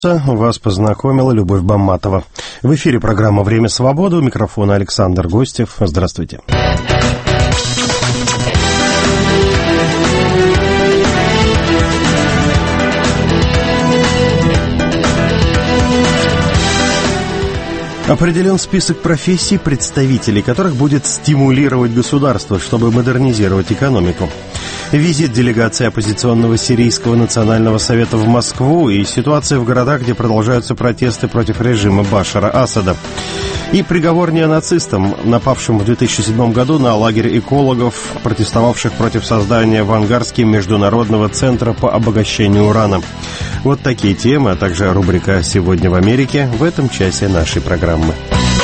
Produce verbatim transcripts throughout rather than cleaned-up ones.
Вас познакомила Любовь Бамматова. В эфире программа «Время свободы». У микрофона Александр Гостев. Здравствуйте. Определен список профессий, представителей которых будет стимулировать государство, чтобы модернизировать экономику. Визит делегации оппозиционного Сирийского национального совета в Москву и ситуация в городах, где продолжаются протесты против режима Башара Асада. И приговор неонацистам, напавшим в две тысячи седьмом году на лагерь экологов, протестовавших против создания в Ангарске Международного центра по обогащению урана. Вот такие темы, а также рубрика «Сегодня в Америке» в этом часе нашей программы.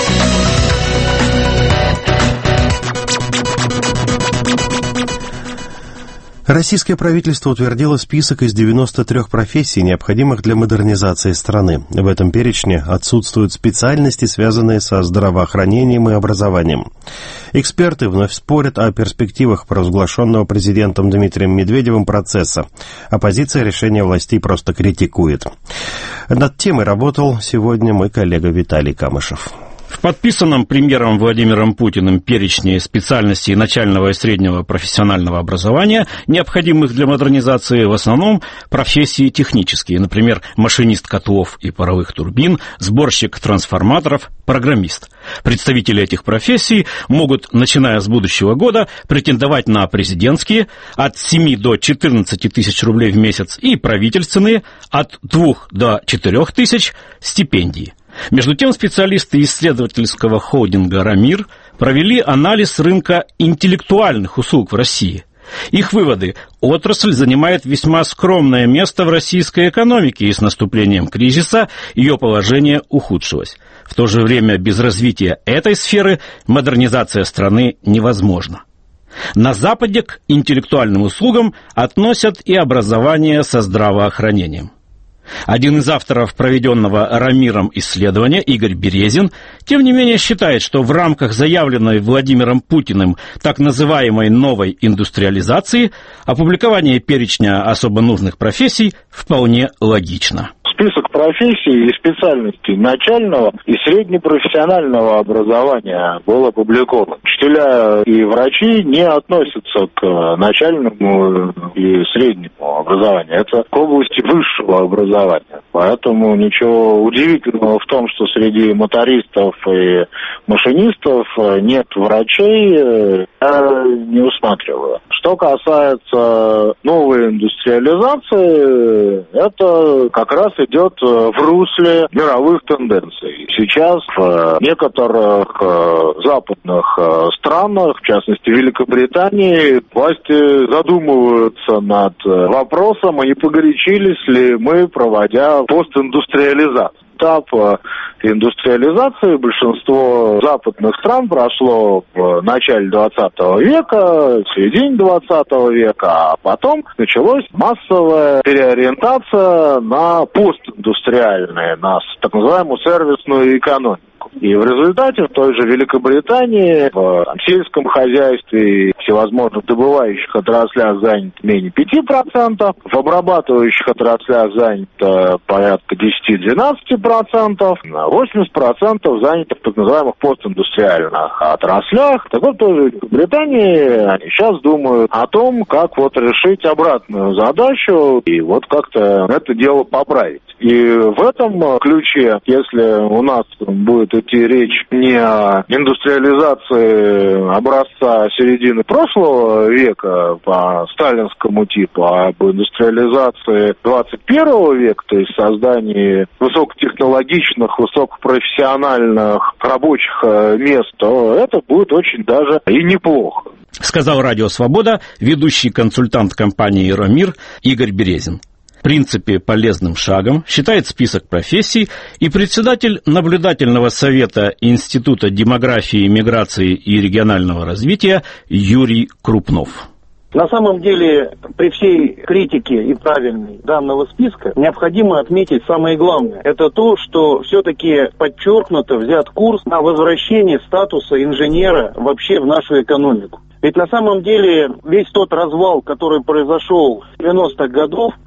Российское правительство утвердило список из девяноста трёх профессий, необходимых для модернизации страны. В этом перечне отсутствуют специальности, связанные со здравоохранением и образованием. Эксперты вновь спорят о перспективах провозглашенного президентом Дмитрием Медведевым процесса. Оппозиция решение властей просто критикует. Над темой работал сегодня мой коллега Виталий Камышев. В подписанном премьером Владимиром Путиным перечне специальностей начального и среднего профессионального образования, необходимых для модернизации, в основном профессии технические, например, машинист котлов и паровых турбин, сборщик трансформаторов, программист. Представители этих профессий могут, начиная с будущего года, претендовать на президентские от семи до четырнадцати тысяч рублей в месяц и правительственные от двух до четырех тысяч стипендий. Между тем, специалисты исследовательского холдинга «Рамир» провели анализ рынка интеллектуальных услуг в России. Их выводы: отрасль занимает весьма скромное место в российской экономике, и с наступлением кризиса ее положение ухудшилось. В то же время без развития этой сферы модернизация страны невозможна. На Западе к интеллектуальным услугам относят и образование со здравоохранением. Один из авторов проведенного Рамиром исследования, Игорь Березин, тем не менее считает, что в рамках заявленной Владимиром Путиным так называемой новой индустриализации опубликование перечня особо нужных профессий вполне логично. Список профессий и специальностей начального и среднепрофессионального образования был опубликован. Учителя и врачи не относятся к начальному и среднему образованию. Это к области высшего образования. Поэтому ничего удивительного в том, что среди мотористов и машинистов нет врачей, я не усматриваю. Что касается новой индустриализации, это как раз идет в русле мировых тенденций. Сейчас в некоторых западных странах, в частности Великобритании, власти задумываются над вопросом, а не погорячились ли мы, проводя постиндустриализацию. Этап индустриализации большинство западных стран прошло в начале двадцатого века, в середине двадцатого века, а потом началась массовая переориентация на постиндустриальные, на так называемую сервисную экономику. И в результате в той же Великобритании в сельском хозяйстве и всевозможных добывающих отраслях занято менее пяти процентов, в обрабатывающих отраслях занято порядка десять-двенадцать процентов, восемьдесят процентов занято в так называемых постиндустриальных отраслях. Так вот, тоже в Великобритании они сейчас думают о том, как вот решить обратную задачу и вот как-то это дело поправить. И в этом ключе, если у нас будет идти речь не о индустриализации образца середины прошлого века по сталинскому типу, а об индустриализации двадцать первого века, то есть создании высокотехнологичных, высокопрофессиональных рабочих мест, то это будет очень даже и неплохо. Сказал Радио Свобода ведущий консультант компании «Рамир» Игорь Березин. В принципе, полезным шагом считает список профессий и председатель наблюдательного совета Института демографии, миграции и регионального развития Юрий Крупнов. На самом деле, при всей критике и правильной данного списка, необходимо отметить самое главное. Это то, что все-таки подчеркнуто взят курс на возвращение статуса инженера вообще в нашу экономику. Ведь на самом деле весь тот развал, который произошел в девяностых годах,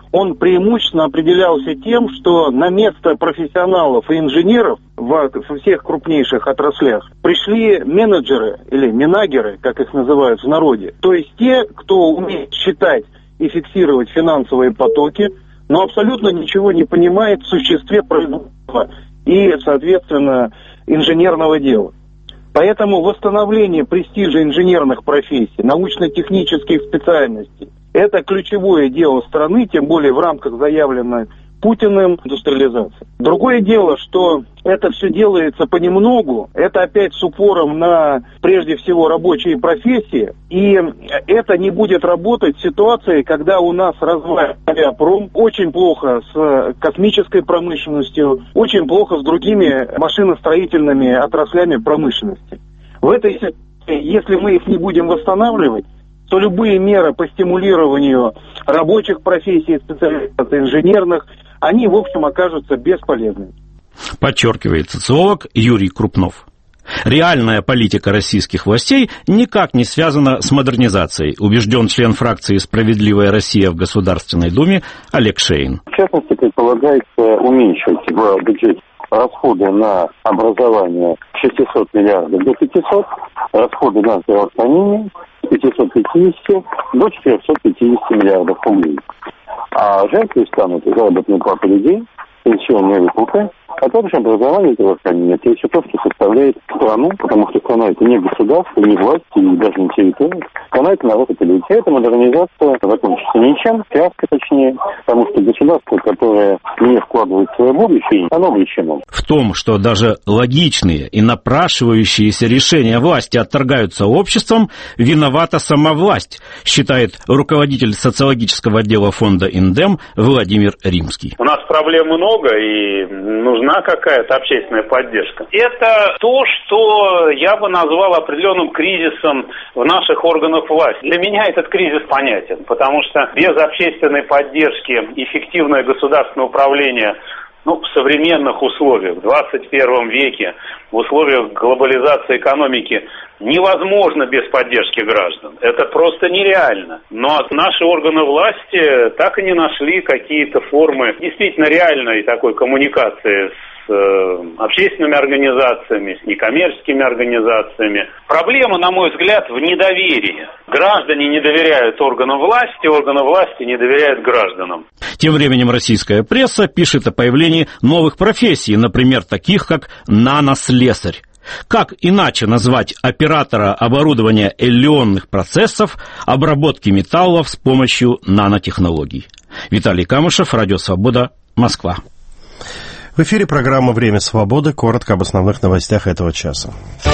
он преимущественно определялся тем, что на место профессионалов и инженеров во всех крупнейших отраслях пришли менеджеры или менагеры, как их называют в народе. То есть те, кто умеет считать и фиксировать финансовые потоки, но абсолютно ничего не понимает в существе производства и, соответственно, инженерного дела. Поэтому восстановление престижа инженерных профессий, научно-технических специальностей – это ключевое дело страны, тем более в рамках заявленной Путиным индустриализации. Другое дело, что это все делается понемногу, это опять с упором на, прежде всего, рабочие профессии, и это не будет работать в ситуации, когда у нас развивается авиапром, очень плохо с космической промышленностью, очень плохо с другими машиностроительными отраслями промышленности. В этой ситуации, если мы их не будем восстанавливать, то любые меры по стимулированию рабочих профессий, специалистов инженерных, они, в общем, окажутся бесполезными. Подчеркивает социолог Юрий Крупнов. Реальная политика российских властей никак не связана с модернизацией, убежден член фракции «Справедливая Россия» в Государственной Думе Олег Шейн. В частности, предполагается уменьшить в бюджете расходы на образование шестьсот миллиардов до пятисот, расходы на здравоохранение пятьсот пятьдесят до четырехсот пятидесяти миллиардов рублей. А жертвой станут заработные платы людей, пенсионные выплаты, а также образование и здравоохранение. То есть то, что составляет страну, потому что страна это не государство, не власть и даже не территория. Страна это народ, это люди. Эта модернизация закончится ничем, фиаско точнее, потому что государство, которое не вкладывает в свое будущее, оно обречено. В том, что даже логичные и напрашивающиеся решения власти отторгаются обществом, виновата сама власть, считает руководитель социологического отдела фонда «Индем» Владимир Римский. У нас проблем много и нужна какая-то общественная поддержка. Это то, что я бы назвал определенным кризисом в наших органах власти. Для меня этот кризис понятен, потому что без общественной поддержки эффективное государственное управление, ну, в современных условиях, в двадцать первом веке, в условиях глобализации экономики, невозможно без поддержки граждан. Это просто нереально. Но наши органы власти так и не нашли какие-то формы действительно реальной такой коммуникации с общественными организациями, с некоммерческими организациями. Проблема, на мой взгляд, в недоверии. Граждане не доверяют органам власти, органы власти не доверяют гражданам. Тем временем российская пресса пишет о появлении новых профессий, например, таких как нанослесарь. Как иначе назвать оператора оборудования элеонных процессов обработки металлов с помощью нанотехнологий? Виталий Камышев, Радио Свобода, Москва. В эфире программа «Время свободы». Коротко об основных новостях этого часа.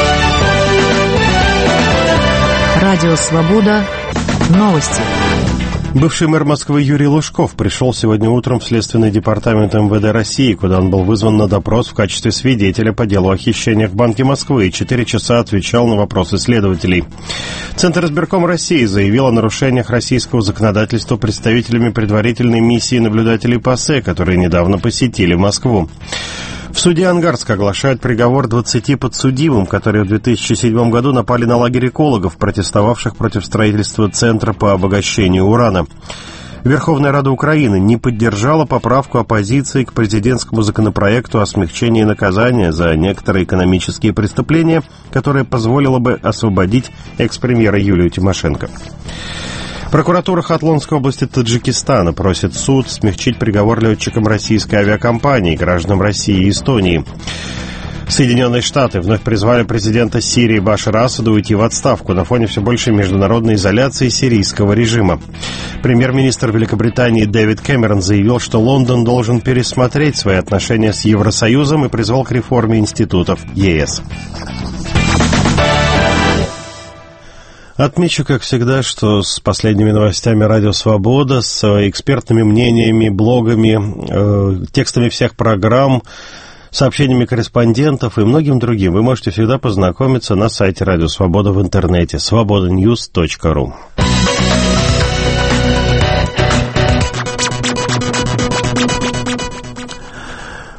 Радио Свобода. Новости. Бывший мэр Москвы Юрий Лужков пришел сегодня утром в Следственный департамент эм вэ дэ России, куда он был вызван на допрос в качестве свидетеля по делу о хищениях в Банке Москвы и четыре часа отвечал на вопросы следователей. Центр избирком России заявил о нарушениях российского законодательства представителями предварительной миссии наблюдателей ПАСЕ, которые недавно посетили Москву. В суде Ангарска оглашают приговор двадцати подсудимым, которые в две тысячи седьмом году напали на лагерь экологов, протестовавших против строительства Центра по обогащению урана. Верховная Рада Украины не поддержала поправку оппозиции к президентскому законопроекту о смягчении наказания за некоторые экономические преступления, которое позволило бы освободить экс-премьера Юлию Тимошенко. Прокуратура Хатлонской области Таджикистана просит суд смягчить приговор летчикам российской авиакомпании, гражданам России и Эстонии. Соединенные Штаты вновь призвали президента Сирии Башара Асада уйти в отставку на фоне все большей международной изоляции сирийского режима. Премьер-министр Великобритании Дэвид Кэмерон заявил, что Лондон должен пересмотреть свои отношения с Евросоюзом и призвал к реформе институтов е эс. Отмечу, как всегда, что с последними новостями «Радио Свобода», с экспертными мнениями, блогами, э, текстами всех программ, сообщениями корреспондентов и многим другим вы можете всегда познакомиться на сайте «Радио Свобода» в интернете свобода ньюс точка ру.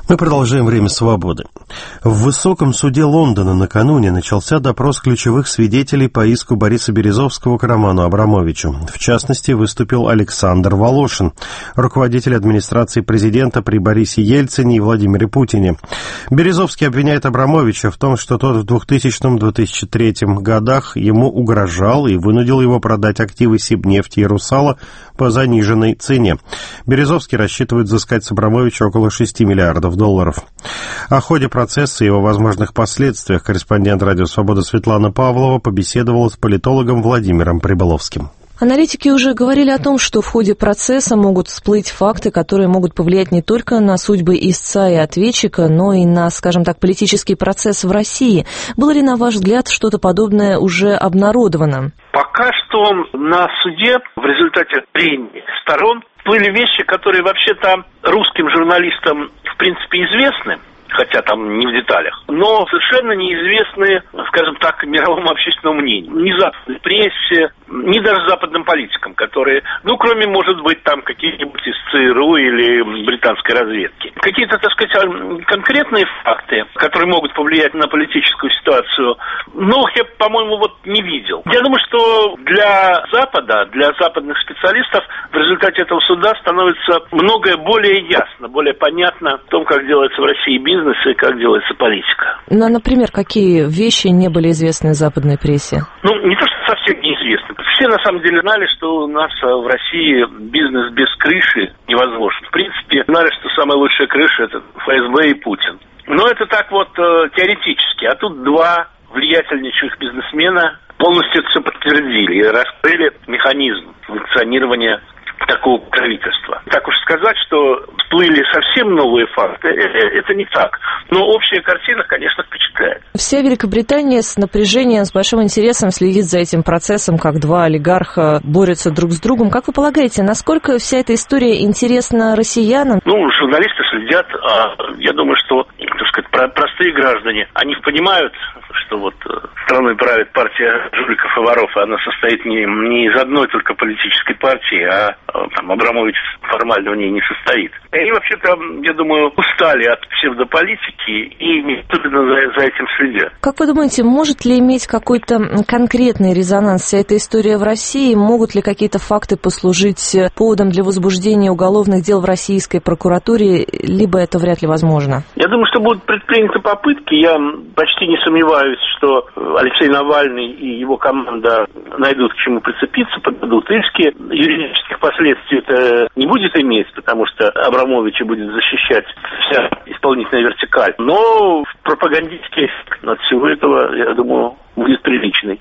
Мы продолжаем «Время свободы». В Высоком суде Лондона накануне начался допрос ключевых свидетелей по иску Бориса Березовского к Роману Абрамовичу. В частности, выступил Александр Волошин, руководитель администрации президента при Борисе Ельцине и Владимире Путине. Березовский обвиняет Абрамовича в том, что тот в двухтысячном — две тысячи третьем годах ему угрожал и вынудил его продать активы Сибнефти и Русала по заниженной цене. Березовский рассчитывает взыскать с Абрамовича около шести миллиардов долларов. О ходе процесса и его возможных последствиях корреспондент «Радио Свобода» Светлана Павлова побеседовала с политологом Владимиром Прибыловским. Аналитики уже говорили о том, что в ходе процесса могут всплыть факты, которые могут повлиять не только на судьбы истца и ответчика, но и на, скажем так, политический процесс в России. Было ли, на ваш взгляд, что-то подобное уже обнародовано? Пока что на суде в результате прений сторон всплыли вещи, которые вообще-то русским журналистам в принципе известны, хотя там не в деталях, но совершенно неизвестны, скажем так, мировому общественному мнению. Ни западной прессе, ни даже западным политикам, которые, ну, кроме, может быть, там какие-нибудь из ЦРУ или британской разведки. Какие-то, так сказать, конкретные факты, которые могут повлиять на политическую ситуацию, новых я, по-моему, вот не видел. Я думаю, что для Запада, для западных специалистов в результате этого суда становится многое более ясно, более понятно в том, как делается в России бизнес и как делается политика. Ну, например, какие вещи не были известны западной прессе? Ну, не то, что совсем неизвестны. Все, на самом деле, знали, что у нас в России бизнес без крыши невозможен. В принципе, знали, что самая лучшая крыша – это ФСБ и Путин. Но это так вот э, теоретически. А тут два влиятельнейших бизнесмена полностью это все подтвердили и раскрыли механизм функционирования такого правительства. Так уж сказать, что всплыли совсем новые факты, это не так. Но общая картина, конечно, впечатляет. Вся Великобритания с напряжением, с большим интересом следит за этим процессом, как два олигарха борются друг с другом. Как вы полагаете, насколько вся эта история интересна россиянам? Ну, журналисты следят, а я думаю, что, так сказать, простые граждане, они понимают, что вот страной правит партия жуликов и воров, и она состоит не, не из одной только политической партии, а там Абрамович формально в ней не состоит. И они вообще-то, я думаю, устали от псевдополитики и особенно за, за этим следят. Как вы думаете, может ли иметь какой-то конкретный резонанс вся эта история в России? Могут ли какие-то факты послужить поводом для возбуждения уголовных дел в российской прокуратуре, либо это вряд ли возможно? Я думаю, что будут предприняты попытки. Я почти не сомневаюсь, что Алексей Навальный и его команда найдут к чему прицепиться, подадут иски. Юридических последствий это не будет иметь, потому что Абрамовича будет защищать вся исполнительная вертикаль. Но пропагандистский эффект от всего этого, я думаю, будет приличный.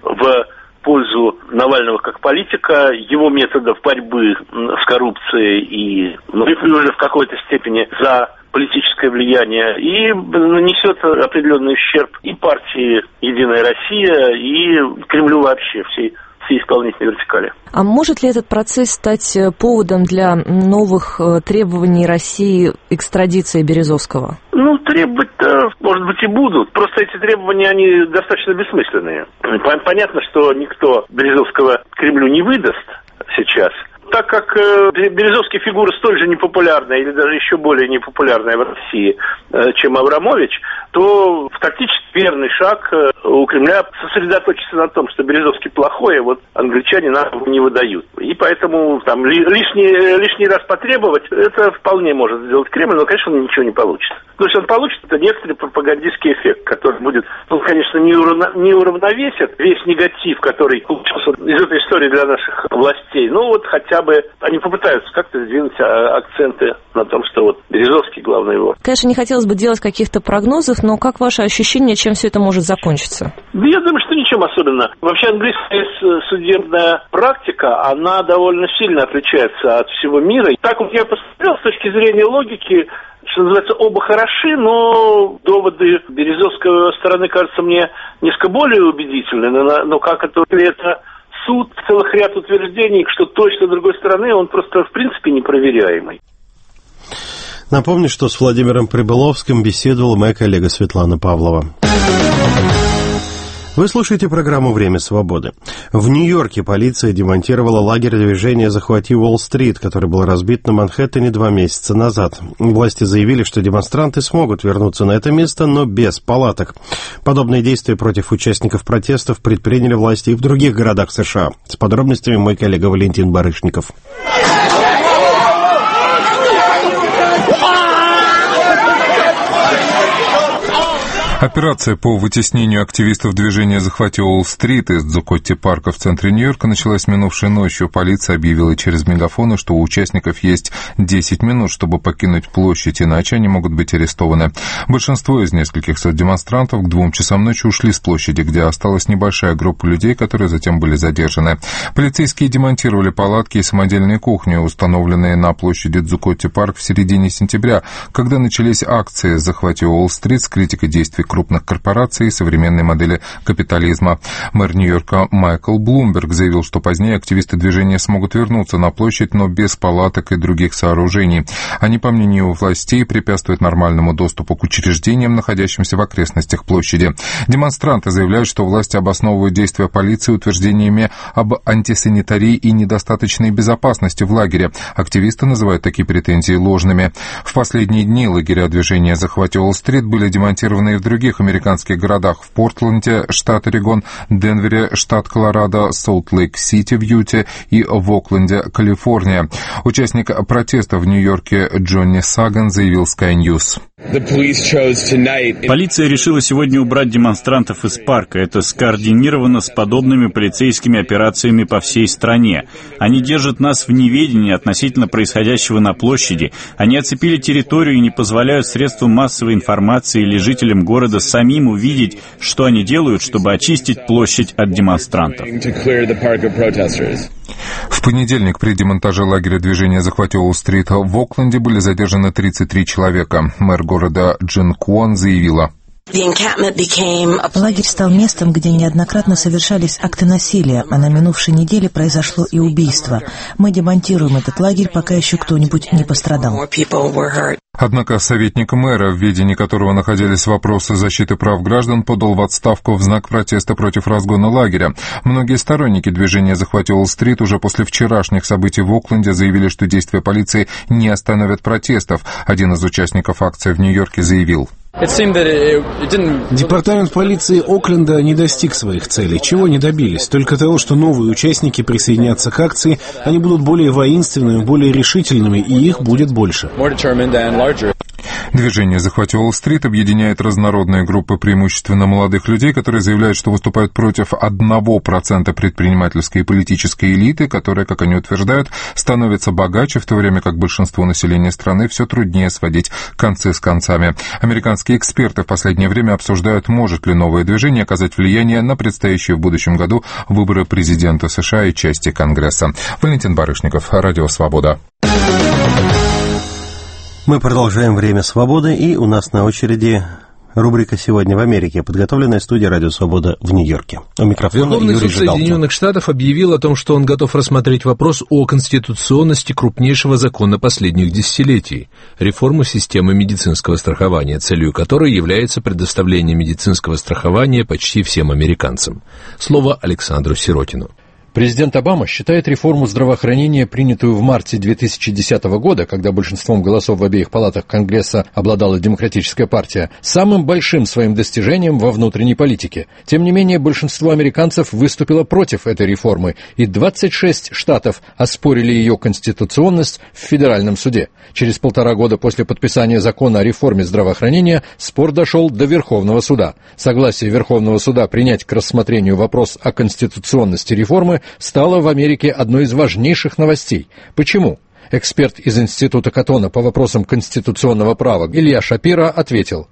В пользу Навального как политика, его методов борьбы с коррупцией и, ну, и уже в какой-то степени за политическое влияние, и нанесет определенный ущерб и партии «Единая Россия», и Кремлю вообще, всей всей исполнительной вертикали. А может ли этот процесс стать поводом для новых требований России экстрадиции Березовского? Ну, требовать-то, может быть, и будут. Просто эти требования, они достаточно бессмысленные. Понятно, что никто Березовского Кремлю не выдаст сейчас. Так как э, Березовский фигура столь же непопулярная, или даже еще более непопулярная в России, э, чем Абрамович, то в тактически верный шаг э, у Кремля сосредоточиться на том, что Березовский плохой, а вот англичане нам его не выдают. И поэтому там лишний, лишний раз потребовать, это вполне может сделать Кремль, но, конечно, он ничего не получит. То есть он получит это некоторый пропагандистский эффект, который будет, ну, конечно, не, уравно, не уравновесит весь негатив, который получился из этой истории для наших властей. Ну, вот хотя бы они попытаются как-то сдвинуть акценты на том, что вот Березовский главный вор. Конечно, не хотелось бы делать каких-то прогнозов, но как ваше ощущение, чем все это может закончиться? Да я думаю, что ничем особенно. Вообще английская судебная практика, она довольно сильно отличается от всего мира. Так вот я посмотрел с точки зрения логики, что называется, оба хороши, но доводы Березовской стороны кажутся мне несколько более убедительны. Но, но как это, это суд, целых ряд утверждений, что той, что с другой стороны, он просто в принципе непроверяемый. Напомню, что с Владимиром Прибыловским беседовала моя коллега Светлана Павлова. Вы слушаете программу «Время свободы». В Нью-Йорке полиция демонтировала лагерь движения «Захвати Уолл-стрит», который был разбит на Манхэттене два месяца назад. Власти заявили, что демонстранты смогут вернуться на это место, но без палаток. Подобные действия против участников протестов предприняли власти и в других городах США. С подробностями мой коллега Валентин Барышников. Операция по вытеснению активистов движения «Захвати Уолл-стрит» из Дзукотти-парка в центре Нью-Йорка началась минувшей ночью. Полиция объявила через мегафоны, что у участников есть десять минут, чтобы покинуть площадь, иначе они могут быть арестованы. Большинство из нескольких сот демонстрантов к двум часам ночи ушли с площади, где осталась небольшая группа людей, которые затем были задержаны. Полицейские демонтировали палатки и самодельные кухни, установленные на площади Дзукотти-парк в середине сентября, когда начались акции «Захвати Уолл-стрит» с критикой действий крупных корпораций и современной модели капитализма. Мэр Нью-Йорка Майкл Блумберг заявил, что позднее активисты движения смогут вернуться на площадь, но без палаток и других сооружений. Они, по мнению властей, препятствуют нормальному доступу к учреждениям, находящимся в окрестностях площади. Демонстранты заявляют, что власти обосновывают действия полиции утверждениями об антисанитарии и недостаточной безопасности в лагере. Активисты называют такие претензии ложными. В последние дни лагеря движения «Захвати Уолл-стрит» были демонтированы и в других других американских городах: в Портленде, штат Орегон, Денвере, штат Колорадо, Солт-Лейк-Сити в Юте и в Окленде, Калифорния. Участник протеста в Нью-Йорке Джонни Саган заявил Sky News. Полиция решила сегодня убрать демонстрантов из парка. Это скоординировано с подобными полицейскими операциями по всей стране. Они держат нас в неведении относительно происходящего на площади. Они оцепили территорию и не позволяют средствам массовой информации или жителям города самим увидеть, что они делают, чтобы очистить площадь от демонстрантов. В понедельник при демонтаже лагеря движения «Захвати Уолл-стрит» в Окленде были задержаны тридцать три человека. Мэр города Джин Куан заявила: лагерь стал местом, где неоднократно совершались акты насилия, а на минувшей неделе произошло и убийство. Мы демонтируем этот лагерь, пока еще кто-нибудь не пострадал. Однако советник мэра, в ведении которого находились вопросы защиты прав граждан, подал в отставку в знак протеста против разгона лагеря. Многие сторонники движения «Захвати Уолл-стрит» уже после вчерашних событий в Окленде заявили, что действия полиции не остановят протестов. Один из участников акции в Нью-Йорке заявил: Департамент полиции Окленда не достиг своих целей. Чего не добились? Только того, что новые участники присоединятся к акции, они будут более воинственными, более решительными, и их будет больше. Движение «Захвати Уолл-стрит» объединяет разнородные группы преимущественно молодых людей, которые заявляют, что выступают против одного процента предпринимательской и политической элиты, которая, как они утверждают, становится богаче, в то время как большинству населения страны все труднее сводить концы с концами. Американские эксперты в последнее время обсуждают, может ли новое движение оказать влияние на предстоящие в будущем году выборы президента США и части Конгресса. Валентин Барышников, Радио Свобода. Мы продолжаем «Время свободы», и у нас на очереди рубрика «Сегодня в Америке», подготовленная студией «Радио Свобода» в Нью-Йорке. У микрофона Верховный Юрий суд Жигалкин. Соединенных Штатов объявил о том, что он готов рассмотреть вопрос о конституционности крупнейшего закона последних десятилетий – реформу системы медицинского страхования, целью которой является предоставление медицинского страхования почти всем американцам. Слово Александру Сиротину. Президент Обама считает реформу здравоохранения, принятую в марте две тысячи десятого года, когда большинством голосов в обеих палатах Конгресса обладала Демократическая партия, самым большим своим достижением во внутренней политике. Тем не менее, большинство американцев выступило против этой реформы, и двадцать шесть штатов оспорили ее конституционность в федеральном суде. Через полтора года после подписания закона о реформе здравоохранения спор дошел до Верховного суда. Согласие Верховного суда принять к рассмотрению вопрос о конституционности реформы стало в Америке одной из важнейших новостей. Почему? Эксперт из Института Каттона по вопросам конституционного права Илья Шапира ответил: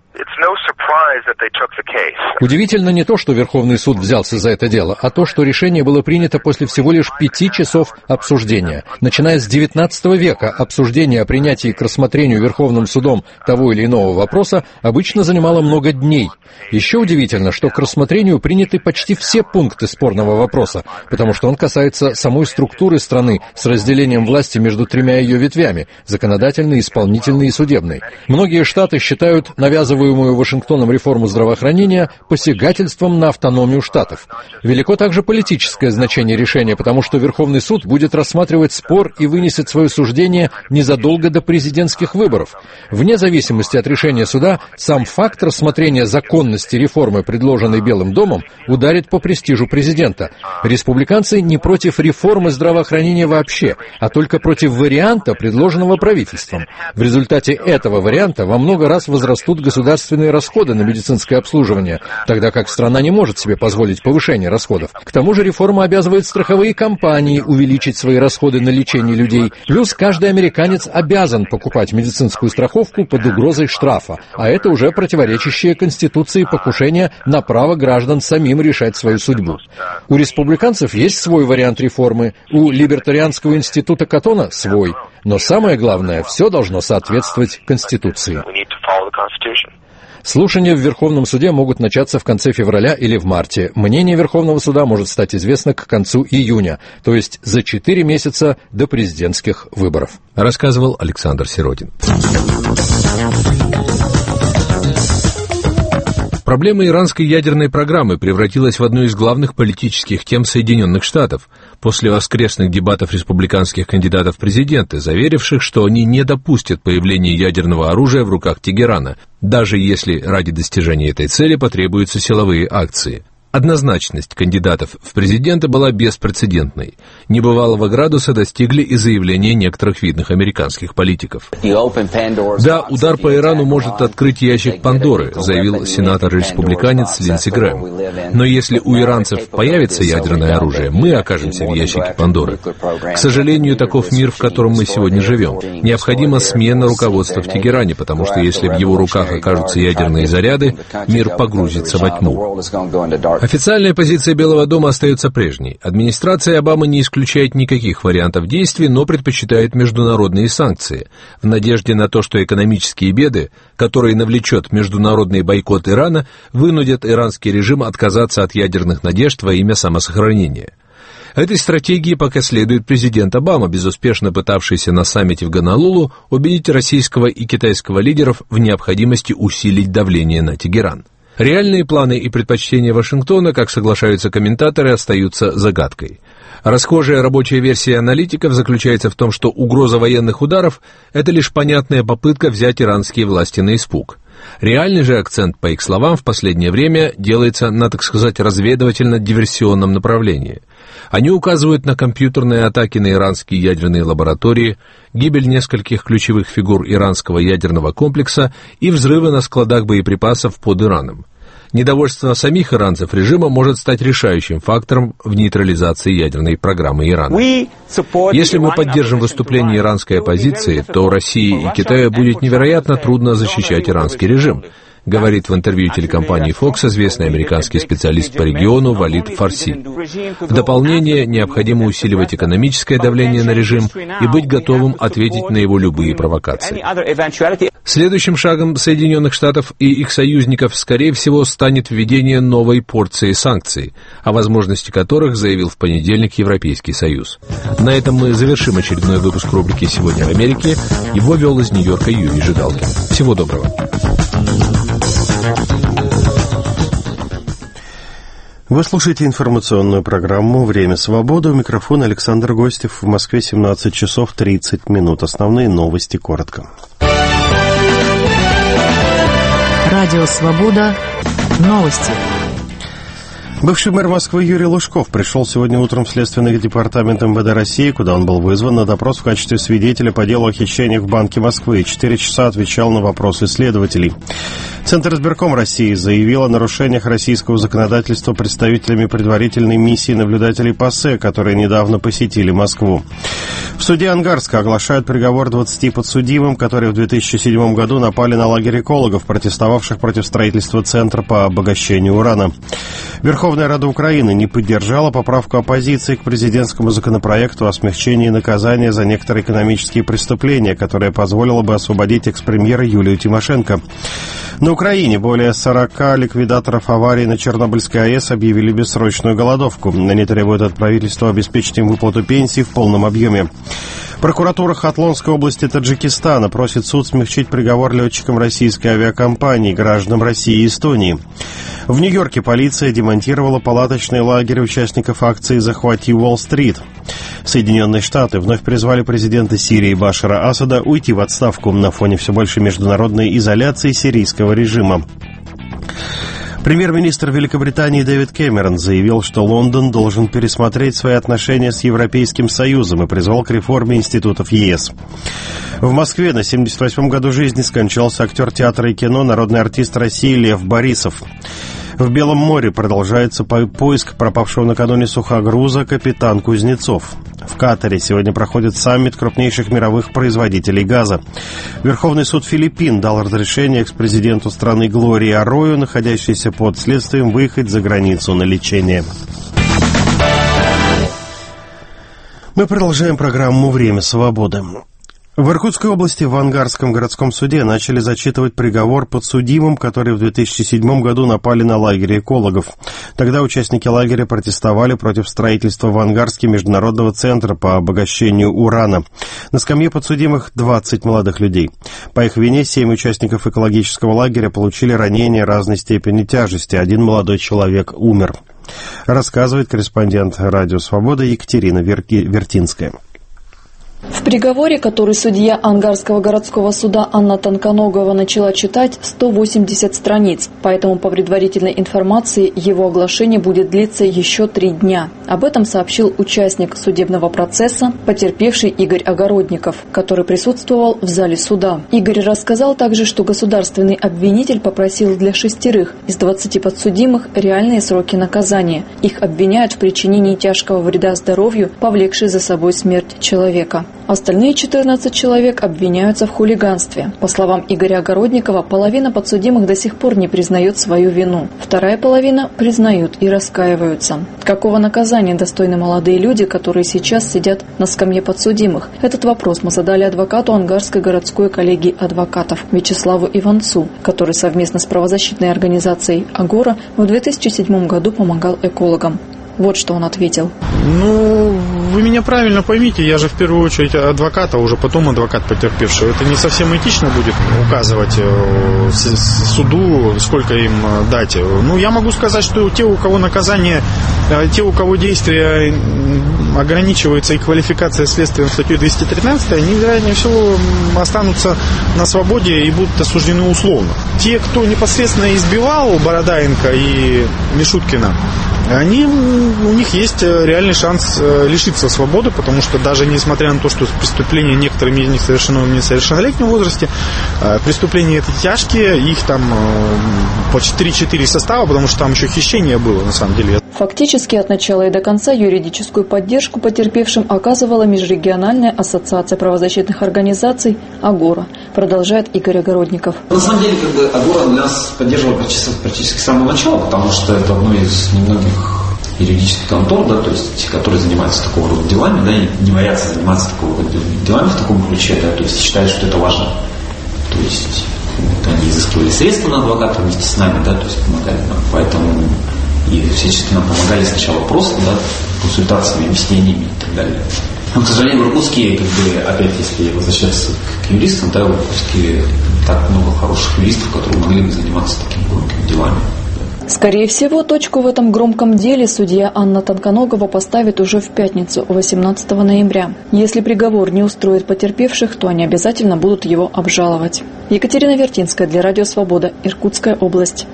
удивительно не то, что Верховный суд взялся за это дело, а то, что решение было принято после всего лишь пяти часов обсуждения. Начиная с девятнадцатого века, обсуждение о принятии к рассмотрению Верховным судом того или иного вопроса обычно занимало много дней. Еще удивительно, что к рассмотрению приняты почти все пункты спорного вопроса, потому что он касается самой структуры страны с разделением власти между тремя ее ветвями – законодательной, исполнительной и судебной. Многие штаты считают навязываемую Вашингтоном реформу реформу здравоохранения посягательством на автономию штатов. Велико также политическое значение решения, потому что Верховный суд будет рассматривать спор и вынесет свое суждение незадолго до президентских выборов. Вне зависимости от решения суда, сам факт рассмотрения законности реформы, предложенной Белым домом, ударит по престижу президента. Республиканцы не против реформы здравоохранения вообще, а только против варианта, предложенного правительством. В результате этого варианта во много раз возрастут государственные расходы на медицинское обслуживание, тогда как страна не может себе позволить повышение расходов. К тому же реформа обязывает страховые компании увеличить свои расходы на лечение людей. Плюс каждый американец обязан покупать медицинскую страховку под угрозой штрафа, а это уже противоречащее Конституции покушение на право граждан самим решать свою судьбу. У республиканцев есть свой вариант реформы, у Либертарианского института Каттона свой. Но самое главное, все должно соответствовать Конституции. Слушания в Верховном суде могут начаться в конце февраля или в марте. Мнение Верховного суда может стать известно к концу июня, то есть за четыре месяца до президентских выборов. Рассказывал Александр Сиротин. Проблема иранской ядерной программы превратилась в одну из главных политических тем Соединенных Штатов после воскресных дебатов республиканских кандидатов в президенты, заверивших, что они не допустят появления ядерного оружия в руках Тегерана, даже если ради достижения этой цели потребуются силовые акции. Однозначность кандидатов в президенты была беспрецедентной. Небывалого градуса достигли и заявления некоторых видных американских политиков. Да, удар по Ирану может открыть ящик Пандоры, заявил сенатор-республиканец Линдси Грэм. Но если у иранцев появится ядерное оружие, мы окажемся в ящике Пандоры. К сожалению, таков мир, в котором мы сегодня живем. Необходима смена руководства в Тегеране, потому что если в его руках окажутся ядерные заряды, мир погрузится во тьму. Официальная позиция Белого дома остается прежней. Администрация Обамы не исключает никаких вариантов действий, но предпочитает международные санкции, в надежде на то, что экономические беды, которые навлечет международный бойкот Ирана, вынудят иранский режим отказаться от ядерных надежд во имя самосохранения. Этой стратегии пока следует президент Обама, безуспешно пытавшийся на саммите в Гонолулу убедить российского и китайского лидеров в необходимости усилить давление на Тегеран. Реальные планы и предпочтения Вашингтона, как соглашаются комментаторы, остаются загадкой. Расхожая рабочая версия аналитиков заключается в том, что угроза военных ударов – это лишь понятная попытка взять иранские власти на испуг. Реальный же акцент, по их словам, в последнее время делается на, так сказать, разведывательно-диверсионном направлении. Они указывают на компьютерные атаки на иранские ядерные лаборатории, гибель нескольких ключевых фигур иранского ядерного комплекса и взрывы на складах боеприпасов под Ираном. Недовольство самих иранцев режима может стать решающим фактором в нейтрализации ядерной программы Ирана. Если мы поддержим выступление иранской оппозиции, то России и Китаю будет невероятно трудно защищать иранский режим, говорит в интервью телекомпании Fox известный американский специалист по региону Валид Фарси. В дополнение, необходимо усиливать экономическое давление на режим и быть готовым ответить на его любые провокации. Следующим шагом Соединенных Штатов и их союзников, скорее всего, станет введение новой порции санкций, о возможности которых заявил в понедельник Европейский Союз. На этом мы завершим очередной выпуск рубрики «Сегодня в Америке». Его вел из Нью-Йорка Юрий Жигалкин. Всего доброго. Вы слушаете информационную программу «Время свободы». У микрофона Александр Гостев. В Москве семнадцать часов тридцать минут. Основные новости коротко. Радио «Свобода». Новости. Бывший мэр Москвы Юрий Лужков пришел сегодня утром в Следственный департамент эм вэ дэ России, куда он был вызван на допрос в качестве свидетеля по делу о хищениях в Банке Москвы. Четыре часа отвечал на вопросы следователей. Центр избирком России заявил о нарушениях российского законодательства представителями предварительной миссии наблюдателей ПАСЕ, которые недавно посетили Москву. В суде Ангарска оглашают приговор двадцати подсудимым, которые в две тысячи седьмом году напали на лагерь экологов, протестовавших против строительства Центра по обогащению урана. Верховная Рада Украины не поддержала поправку оппозиции к президентскому законопроекту о смягчении наказания за некоторые экономические преступления, которая позволила бы освободить экс-премьера Юлию Тимошенко. На Украине более сорока ликвидаторов аварии на Чернобыльской АЭС объявили бессрочную голодовку. Они требуют от правительства обеспечить им выплату пенсий в полном объеме. Прокуратура Хатлонской области Таджикистана просит суд смягчить приговор летчикам российской авиакомпании, гражданам России и Эстонии. В Нью-Йорке полиция демонтировала палаточный лагерь участников акции «Захвати Уолл-стрит». Соединенные Штаты вновь призвали президента Сирии Башара Асада уйти в отставку на фоне все большей международной изоляции сирийского режима. Премьер-министр Великобритании Дэвид Кэмерон заявил, что Лондон должен пересмотреть свои отношения с Европейским Союзом и призвал к реформе институтов ЕС. В Москве на семьдесят восьмом году жизни скончался актер театра и кино, народный артист России Лев Борисов. В Белом море продолжается поиск пропавшего накануне сухогруза «Капитан Кузнецов». В Катаре сегодня проходит саммит крупнейших мировых производителей газа. Верховный суд Филиппин дал разрешение экс-президенту страны Глории Аррою, находящейся под следствием, выехать за границу на лечение. Мы продолжаем программу «Время свободы». В Иркутской области в Ангарском городском суде начали зачитывать приговор подсудимым, которые в две тысячи седьмом году напали на лагерь экологов. Тогда участники лагеря протестовали против строительства в Ангарске международного центра по обогащению урана. На скамье подсудимых двадцать молодых людей. По их вине семь участников экологического лагеря получили ранения разной степени тяжести. Один молодой человек умер. Рассказывает корреспондент «Радио Свобода» Екатерина Вертинская. В приговоре, который судья Ангарского городского суда Анна Тонконогова начала читать, сто восемьдесят страниц, поэтому по предварительной информации его оглашение будет длиться еще три дня. Об этом сообщил участник судебного процесса, потерпевший Игорь Огородников, который присутствовал в зале суда. Игорь рассказал также, что государственный обвинитель попросил для шестерых из двадцати подсудимых реальные сроки наказания. Их обвиняют в причинении тяжкого вреда здоровью, повлекшей за собой смерть человека. Остальные четырнадцать человек обвиняются в хулиганстве. По словам Игоря Огородникова, половина подсудимых до сих пор не признает свою вину. Вторая половина признают и раскаиваются. Какого наказания достойны молодые люди, которые сейчас сидят на скамье подсудимых? Этот вопрос мы задали адвокату Ангарской городской коллегии адвокатов Вячеславу Иванцу, который совместно с правозащитной организацией «Агора» в две тысячи седьмом году помогал экологам. Вот что он ответил. Ну, вы меня правильно поймите, я же в первую очередь адвокат, а уже потом адвокат потерпевший. Это не совсем этично будет указывать суду, сколько им дать. Ну, я могу сказать, что те, у кого наказание, те, у кого действие ограничивается и квалификация следствием статьей двести тринадцать, они, вероятнее всего, останутся на свободе и будут осуждены условно. Те, кто непосредственно избивал Бородаенко и Мишуткина, они, у них есть реальный шанс лишиться свободы, потому что даже несмотря на то, что преступления некоторыми из них совершено в несовершеннолетнем возрасте, преступления это тяжкие, их там по три-четыре состава, потому что там еще хищение было на самом деле. Фактически от начала и до конца юридическую поддержку потерпевшим оказывала Межрегиональная ассоциация правозащитных организаций «Агора», продолжает Игорь Огородников. На самом деле, как бы «Агора» нас поддерживала практически, практически с самого начала, потому что это одно из немногих юридических контор, да, то есть, которые занимаются такого рода делами, да, и не боятся заниматься такого рода делами в таком ключе, да, то есть считают, что это важно. То есть они изыскивали средства на адвоката вместе с нами, да, то есть помогали нам, поэтому и всячески нам помогали сначала просто, да, консультациями, объяснениями и так далее. Но, к сожалению, в Иркутске, как бы, опять, если возвращаться к юристам, да, в Иркутске так много хороших юристов, которые могли бы заниматься такими громкими делами. Скорее всего, точку в этом громком деле судья Анна Тонконогова поставит уже в пятницу, восемнадцатого ноября. Если приговор не устроит потерпевших, то они обязательно будут его обжаловать. Екатерина Вертинская для Радио Свобода, Иркутская область.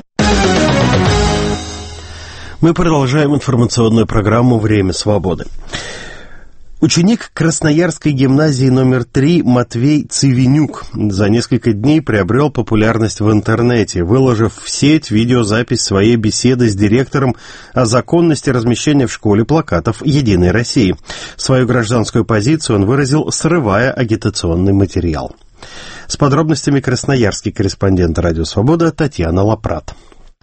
Мы продолжаем информационную программу «Время свободы». Ученик Красноярской гимназии номер три Матвей Цивенюк за несколько дней приобрел популярность в интернете, выложив в сеть видеозапись своей беседы с директором о законности размещения в школе плакатов «Единой России». Свою гражданскую позицию он выразил, срывая агитационный материал. С подробностями красноярский корреспондент «Радио Свобода» Татьяна Лапрат.